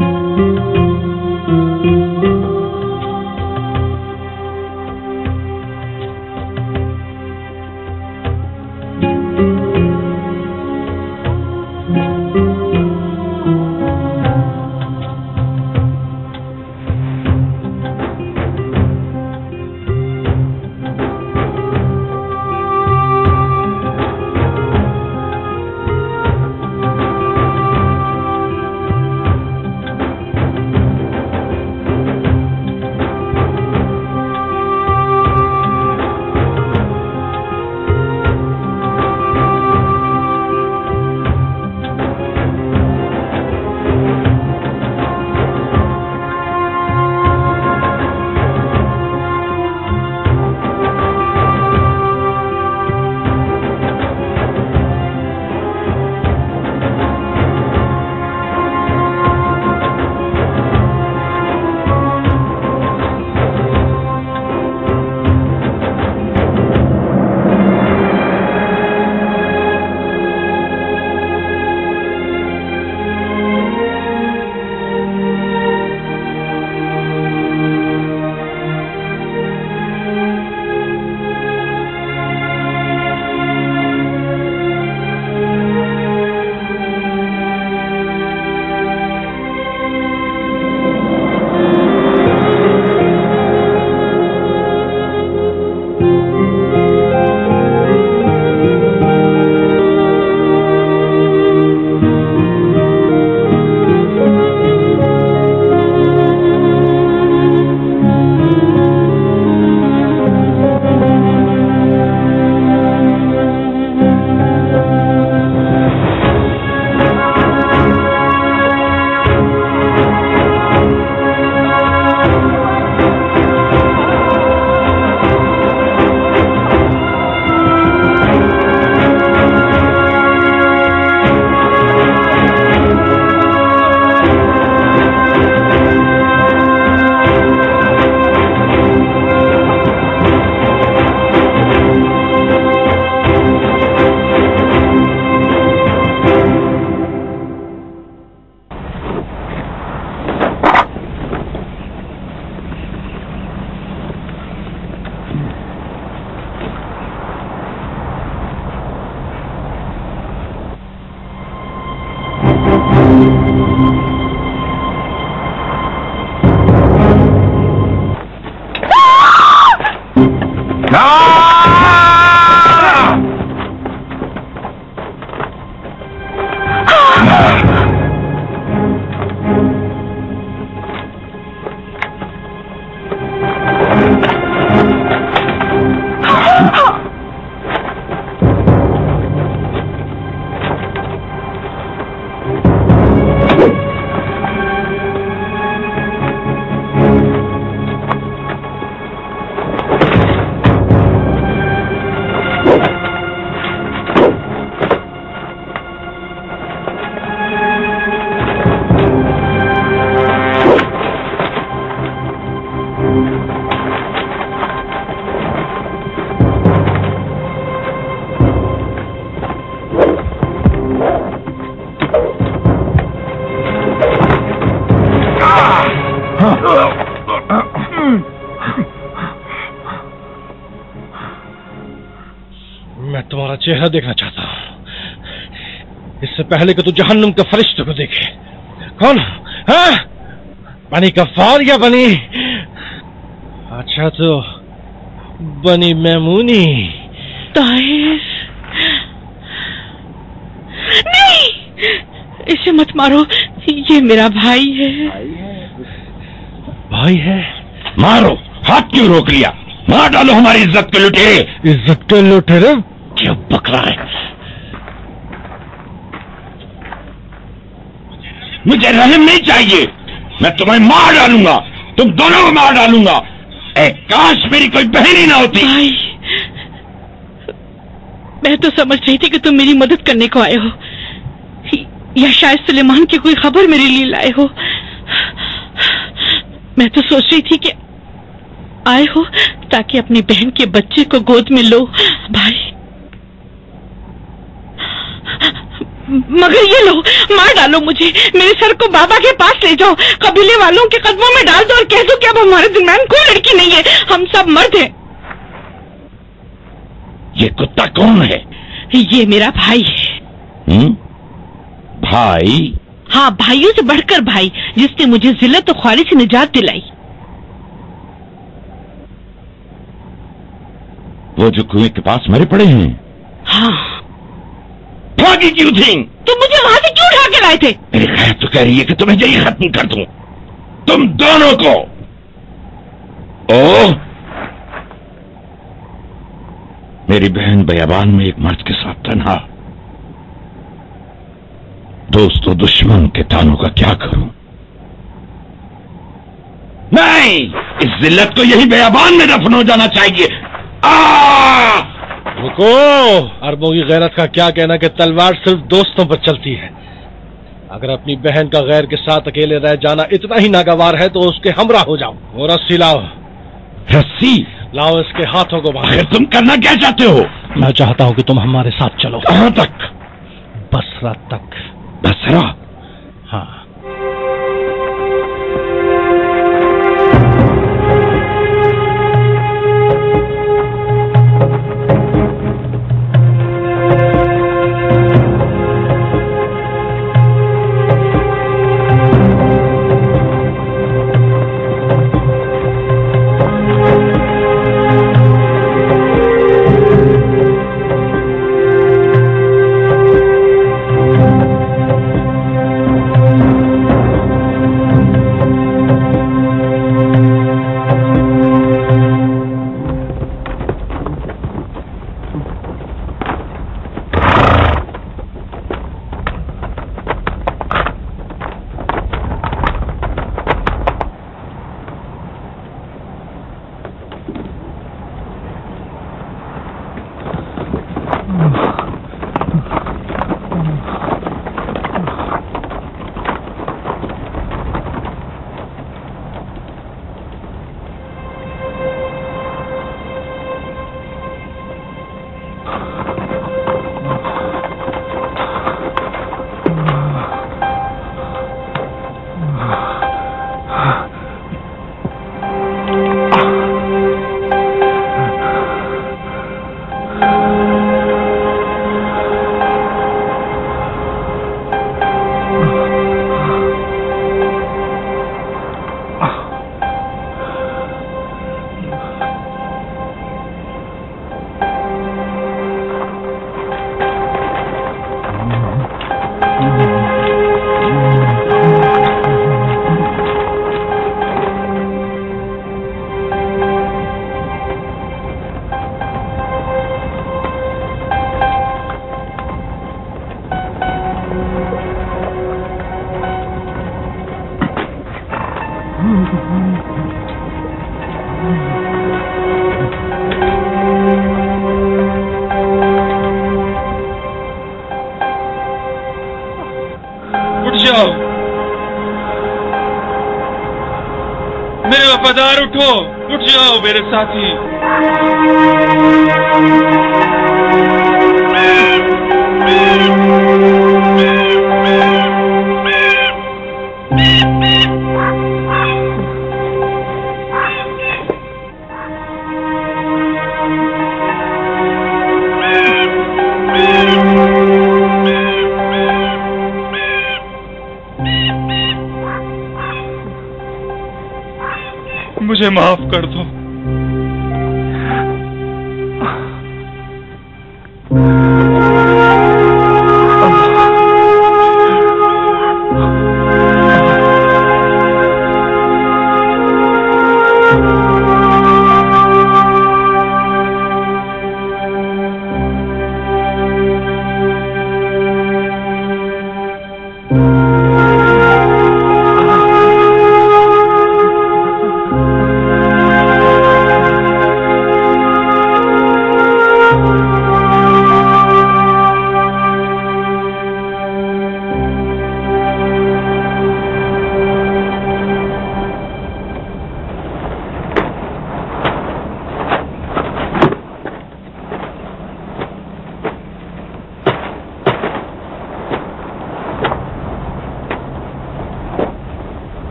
मैं तुम्हारा चेहरा देखना चाहता हूं, इससे पहले कि तू जहन्नुम के फरिश्ते को देखे। कौन है? बनी गफ्फार या बनी? अच्छा तो बनी मैमूनी। ताहिर, नहीं, इसे मत मारो, ये मेरा भाई है। भाई है? मारो, हाथ क्यों रोक लिया? मार डालो हमारी इज्जत के लुटेरे। इज्जत के लुटेरे? क्यों बकरा है? मुझे रहम नहीं चाहिए, मैं तुम्हें मार डालूंगा, तुम दोनों को मार डालूंगा। काश मेरी कोई बहन ही ना होती। भाई, मैं तो समझ रही थी कि तुम मेरी मदद करने को आए हो, या शायद सुलेमान की कोई खबर मेरे लिए लाए हो। मैं तो सोच रही थी कि आए हो ताकि अपनी बहन के बच्चे को गोद में लो। भाई, मगर ये लो, मार डालो मुझे, मेरे सर को बाबा के पास ले जाओ, कबीले वालों के कदमों में डाल दो और कह दो कि अब हमारे दरमियान कोई लड़की नहीं है, हम सब मर्द हैं। ये कुत्ता कौन है? ये मेरा भाई है। भाई? हाँ, भाइयों से बढ़कर भाई, जिसने मुझे जिल्लत और ख्वारी से निजात दिलाई। वो जो कुएं के पास मरे पड़े हैं? हाँ। भागी क्यों थी? तुम मुझे वहां से क्यों उठा के लाए थे? मेरी खैर तो कह रही है कि तुम्हें यही खत्म कर दूं, तुम दोनों को। ओ, मेरी बहन बयाबान में एक मर्द के साथ तन्हा, दोस्तों दुश्मन के तानों का क्या करूं? नहीं, इस जिल्लत को यही बयाबान में दफन हो जाना चाहिए। रुको, अरबों की गैरत का क्या कहना कि तलवार सिर्फ दोस्तों पर चलती है। अगर अपनी बहन का गैर के साथ अकेले रह जाना इतना ही नागवार है तो उसके हमरा हो जाओ। वो रस्सी लाओ। रस्सी लाओ, इसके हाथों को बाहर। तुम करना क्या चाहते हो? मैं चाहता हूं कि तुम हमारे साथ चलो। कहां तक? बसरा तक। बसरा? हाँ। मेरे वफादार उठो, उठ जाओ मेरे साथी। मुझे माफ कर दो।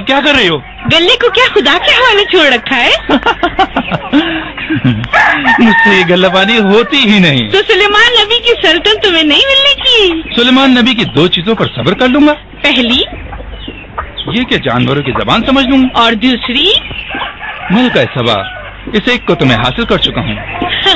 क्या कर रही हो? गले को क्या खुदा के हवाले छोड़ रखा है? मुझसे ये गल्लाबानी होती ही नहीं। तो सुलेमान नबी की सल्तनत तुम्हें नहीं मिलने की? सुलेमान नबी की 2 चीजों पर सब्र कर लूंगा। पहली, ये कि जानवरों की जबान समझ लूंगा। और दूसरी, मुल्क सबा, इस एक को तो मैं हासिल कर चुका हूँ।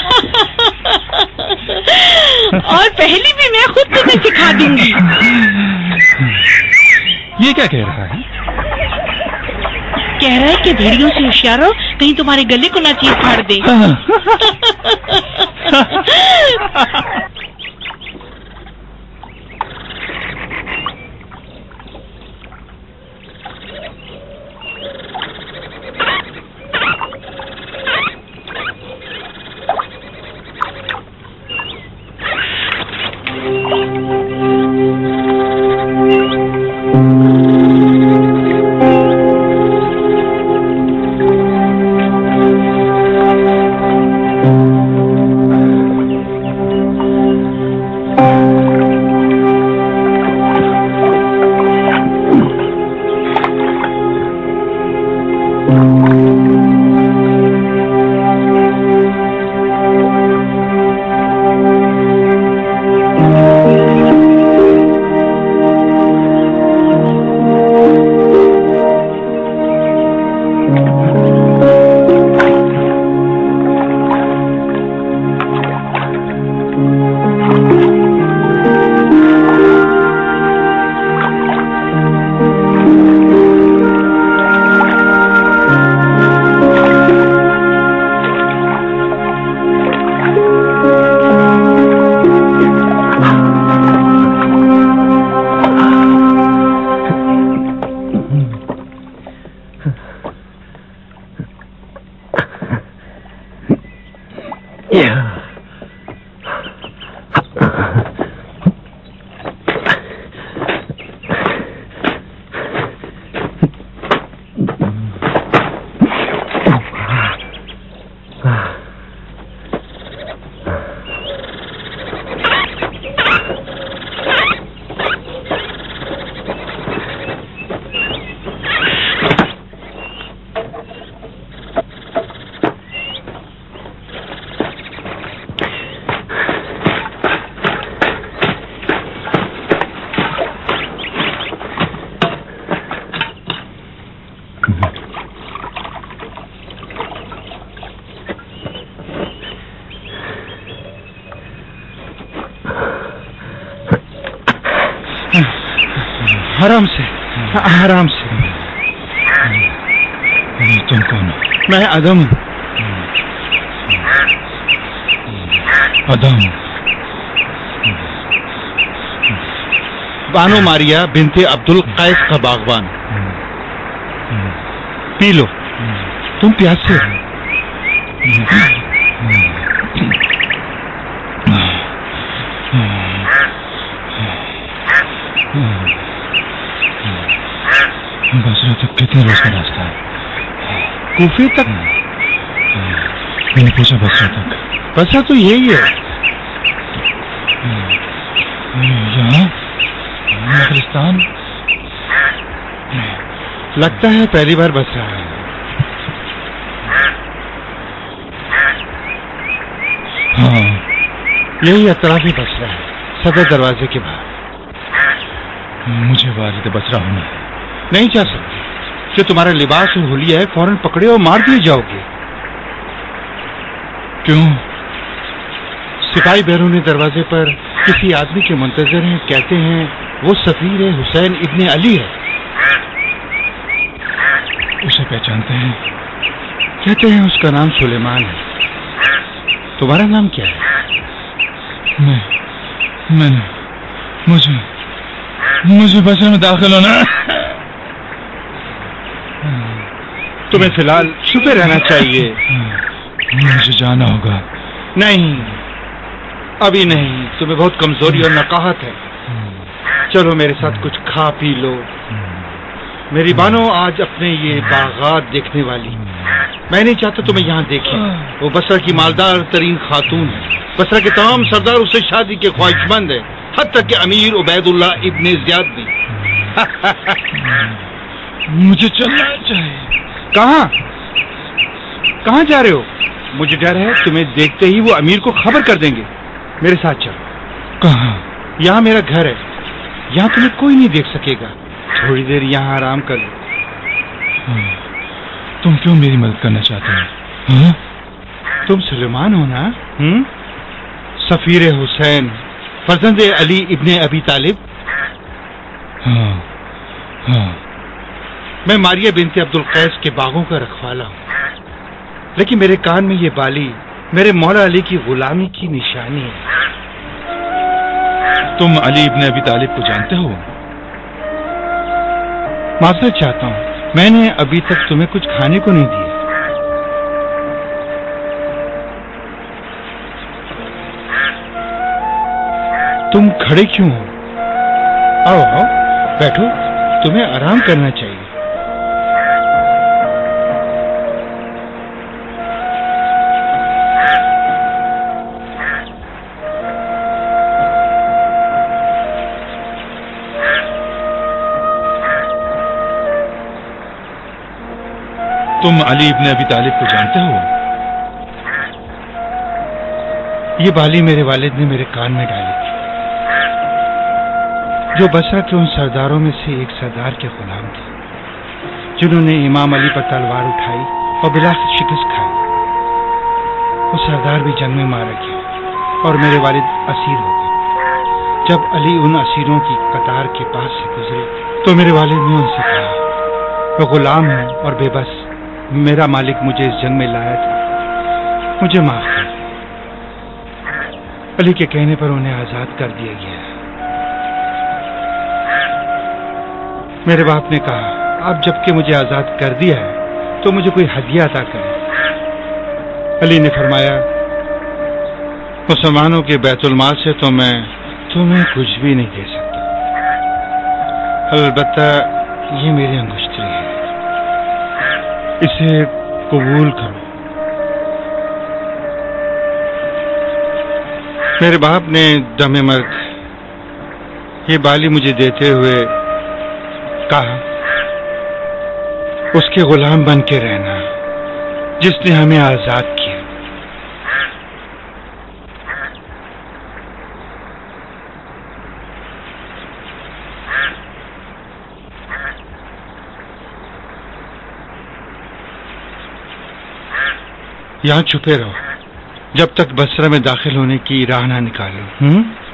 और पहली भी मैं खुद तुम्हें सिखा दूंगी। ये क्या कह रहा है? कह रहा है कि भेड़ियों से होशियार हो, कहीं तुम्हारे गले को ना चीर फाड़ दे। आराम से, आराम से। तुम कौन हो? मैं अदम। अदम? बानो मारिया बिनते अब्दुल कैस का बागवान। पी लो, तुम प्यासे हो। बसरा तक कितने रोज का रास्ता है? कूफे तक? मैंने पूछा बसरा तक। बसरा तो यही है। यहाँ नगरिस्तान लगता है पहली बार बस रहा है। हाँ, यही अतराफ ही बस रहा है, सदर दरवाजे के बाहर। मुझे वालिद बसरा होना है। नहीं जा सकते, जो तुम्हारा लिबास और हुलिया है फौरन पकड़े और मार दिए जाओगे। क्यों? सिपाही बैरूनी दरवाजे पर किसी आदमी के मुंतजर हैं, कहते हैं वो सफीर है हुसैन इब्ने अली है। उसे पहचानते हैं? कहते हैं उसका नाम सुलेमान है। तुम्हारा नाम क्या है? मुझे बसरा में दाखिल होना। तुम्हें फिलहाल छुपे रहना चाहिए। मुझे जाना होगा। नहीं, अभी नहीं, तुम्हें बहुत कमजोरी और नकाहत है। चलो मेरे साथ कुछ खा पी लो। मेरी बानो आज अपने ये बागात देखने वाली। मैं नहीं चाहता तुम्हें यहाँ देखे। वो बसरा की मालदार तरीन खातून है। बसरा के तमाम सरदार उससे शादी के ख्वाहिशमंद है, हद तक कि अमीर उबैदुल्लाह इब्ने ज़ियाद भी। मुझे चलना चाहिए। कहाँ जा रहे हो? मुझे डर है तुम्हें देखते ही वो अमीर को खबर कर देंगे। मेरे साथ चलो। कहाँ? यहाँ मेरा घर है, यहाँ तुम्हें कोई नहीं देख सकेगा। थोड़ी देर यहाँ आराम कर लो। तुम क्यों मेरी मदद करना चाहते हो? तुम सुलेमान हो ना? सफीर हुसैन, फर्जंद अली इब्ने अबी तालिब। हाँ। मैं मारिया बिनते अब्दुल कैस के बागों का रखवाला हूँ, लेकिन मेरे कान में ये बाली मेरे मौला अली की गुलामी की निशानी है। तुम अली इब्ने अबी तालिब को जानते हो? माफियत चाहता हूँ, मैंने अभी तक तुम्हें कुछ खाने को नहीं दिया। तुम खड़े क्यों हो? आओ बैठो, तुम्हें आराम करना चाहिए। तुम अली इब्ने अबी तालिब को जानते हो? ये बाली मेरे वालिद ने मेरे कान में डाली थी, जो बसरा के उन सरदारों में से एक सरदार के गुलाम थे, जिन्होंने इमाम अली पर तलवार उठाई और बिलाखिर शिकस्त खाई। वो सरदार भी जंग में मारा गया और मेरे वालिद असीर हो गए। जब अली उन असीरों की कतार के पास से गुजरे तो मेरे वालिद ने उनसे कहा, मैं गुलाम हूं और बेबस, मेरा मालिक मुझे इस जंग में लाया था, मुझे माफ कर। अली के कहने पर उन्हें आजाद कर दिया गया। मेरे बाप ने कहा, आप जबकि मुझे आजाद कर दिया है तो मुझे कोई हदिया अता करें। अली ने फरमाया, मुसलमानों के बैतुल माल से तो मैं तुम्हें कुछ भी नहीं दे सकता, अलबत्ता ये मेरी अंगुष्ठी है, इसे कबूल करो। मेरे बाप ने दमे मर्द ये बाली मुझे देते हुए कहा, उसके गुलाम बन के रहना जिसने हमें आजाद किया। यहाँ छुपे रहो जब तक बसरा में दाखिल होने की राह ना निकालो।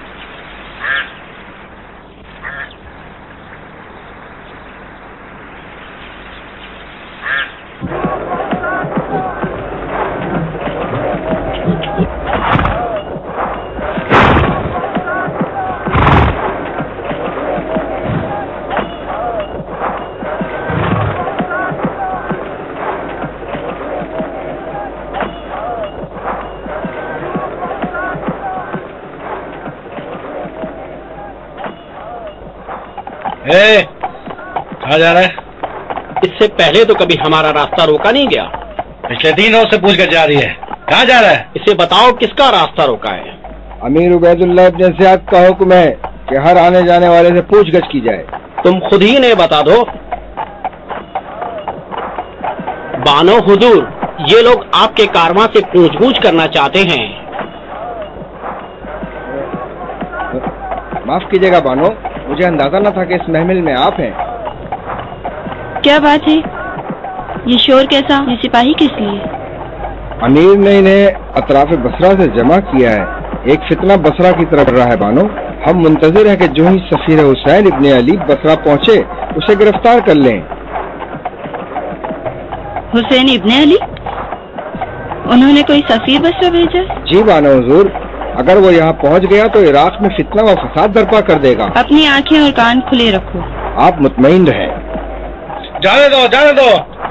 कहाँ जा रहा है? इससे पहले तो कभी हमारा रास्ता रोका नहीं गया। पिछले 3 रोज से पूछकर जा रही है, कहाँ जा रहा है? इसे बताओ किसका रास्ता रोका है? अमीर उबैदुल्लाह इब्ने ज़ियाद का हुक्म है कि हर आने जाने वाले से पूछगछ की जाए। तुम खुद ही ने बता दो। बानो हुजूर, ये लोग आपके कारवां से पूछ-गूछ करना चाहते हैं। माफ कीजिएगा बानो, मुझे अंदाजा न था कि इस महमिल में आप हैं। क्या बात है? ये शोर कैसा? ये सिपाही किस लिए? अमीर ने इन्हें अतराफ बसरा से जमा किया है। एक फितना बसरा की तरफ रहा है बानो। हम मुंतजिर हैं कि जो ही सफीर हुसैन इब्ने अली बसरा पहुंचे उसे गिरफ्तार कर लें। हुसैन इब्ने अली? उन्होंने कोई सफीर बसरा भेजा? जी बानो हुजूर, अगर वो यहाँ पहुँच गया तो इराक में फितना व फसाद बर्पा कर देगा। अपनी आंखें और कान खुले रखो। आप मुतमईन रहें। जाने दो, जाने दो।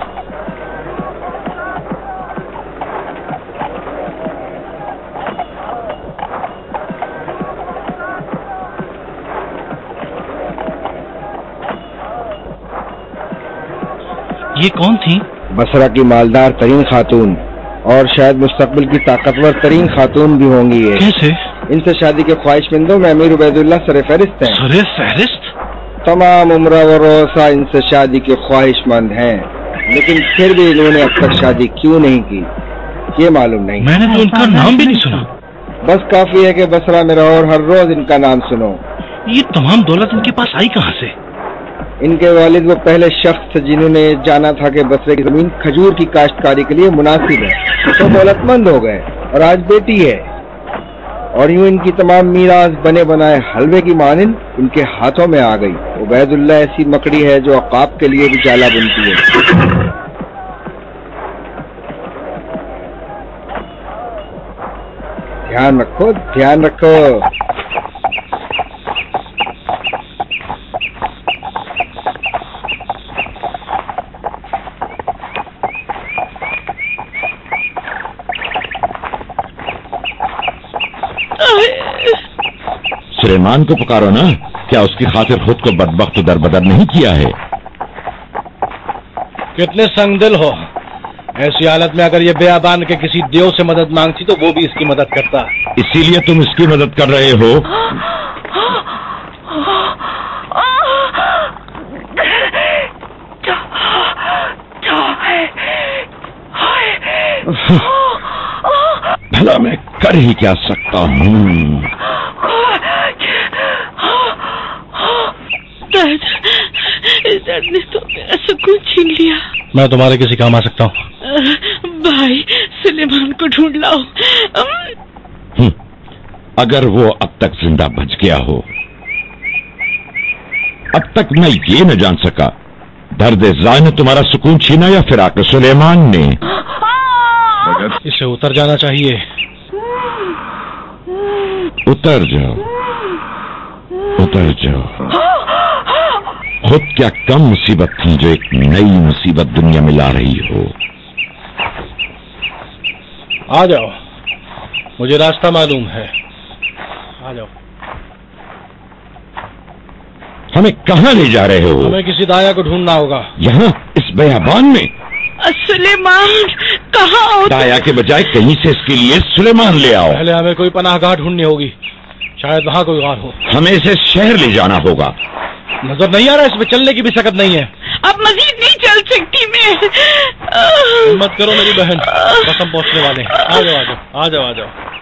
ये कौन थी? बसरा की मालदार तरीन खातून और शायद मुस्तकबिल की ताकतवर तरीन खातून भी होंगी ये। कैसे? इनसे शादी के ख्वाहिशमंदों में अमीर उबैदुल्लाह सरे फहरिस्त हैं। सरे फहरिस्त? तमाम उम्र व रोसा इनसे शादी के ख्वाहिशमंद हैं, लेकिन फिर भी इन्होंने अब तक शादी क्यों नहीं की ये मालूम नहीं। मैंने तो उनका नाम भी नहीं सुना। बस काफी है कि बसरा में रहो और हर रोज इनका नाम सुनो। ये तमाम दौलत इनके पास आई कहाँ से? इनके वालिद वो पहले शख्स जिन्होंने जाना था कि बसरे की जमीन खजूर की काश्तकारी के लिए मुनासिब है, तो दौलतमंद हो गए और आज बेटी है, और यूं इनकी तमाम मीरास बने बनाए हलवे की मानिंद इनके हाथों में आ गई। उबैदुल्लाह ऐसी मकड़ी है जो अकाब के लिए भी जाला बुनती है। ध्यान रखो, ध्यान रखो। सुलेमान को पुकारो ना, क्या उसकी खातिर खुद को बदबख्त दरबदर नहीं किया है? कितने संगदिल हो। ऐसी हालत में अगर ये बेअबान के किसी देव से मदद मांगती तो वो भी इसकी मदद करता। इसीलिए तुम इसकी मदद कर रहे हो? भला मैं कर ही क्या सकता हूँ? दर्द ने तो मेरा सुकून छीन लिया। मैं तुम्हारे किसी काम आ सकता हूँ? भाई सुलेमान को ढूंढ लाओ। अगर वो अब तक जिंदा बच गया हो। अब तक मैं ये न जान सका दर्द ज़ाय ने तुम्हारा सुकून छीना या फिर आकर सुलेमान ने। इसे उतर जाना चाहिए। उतर जाओ, उतर जाओ। खुद क्या कम मुसीबत थी जो एक नई मुसीबत दुनिया में ला रही हो। आ जाओ, मुझे रास्ता मालूम है। आ जाओ। हमें कहाँ ले जा रहे हो? हमें किसी दाया को ढूंढना होगा। यहाँ इस बेयाबान में? सुलेमान कहाँ हो? दाया के बजाय कहीं से इसके लिए सुलेमान ले आओ। पहले हमें कोई पनाहगाह ढूंढनी होगी, शायद वहाँ कोई गार हो। हमें इसे शहर ले जाना होगा। नजर नहीं आ रहा, इसमें चलने की भी सकत नहीं है। अब मजीद नहीं चल सकती मैं। हिम्मत करो मेरी बहन, बस हम पहुंचने वाले हैं। आ जाओ, आ जाओ, आ जाओ, आ जाओ।